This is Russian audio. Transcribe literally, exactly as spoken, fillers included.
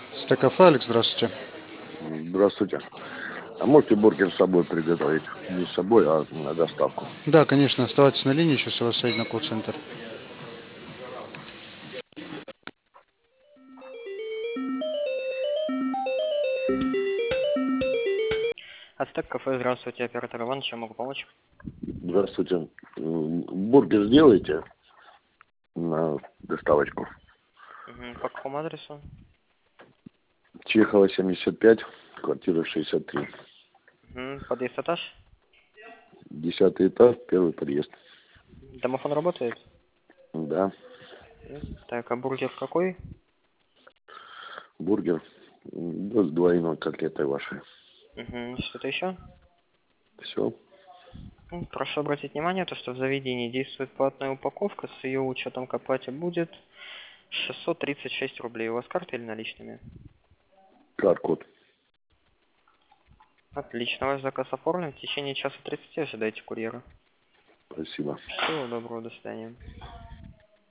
Стекафе, Алекс, здравствуйте. Здравствуйте. А можете бургер с собой приготовить? Не с собой, а на доставку. Да, конечно, оставайтесь на линии, сейчас я вас соединю на колл-центр. Ацтек кафе, здравствуйте, оператор Иван, чем могу помочь? Здравствуйте. М, Бургер сделаете на доставочку? Угу. По какому адресу? Чехова, семьдесят пять, квартира шестьдесят три. Угу. Подъезд этаж? Десятый этаж, первый подъезд. Домофон работает? Да, Так, а бургер какой? бургер м, ну, с двойной котлетой вашей. Угу. Что-то еще? Все. Ну, прошу обратить внимание, то, что в заведении действует платная упаковка, с ее учетом к оплате будет шестьсот тридцать шесть рублей. У вас карта или наличными? Кар-код. Отлично, ваш заказ оформлен. В течение часа тридцати ожидайте курьера. Спасибо. Всего доброго, до свидания.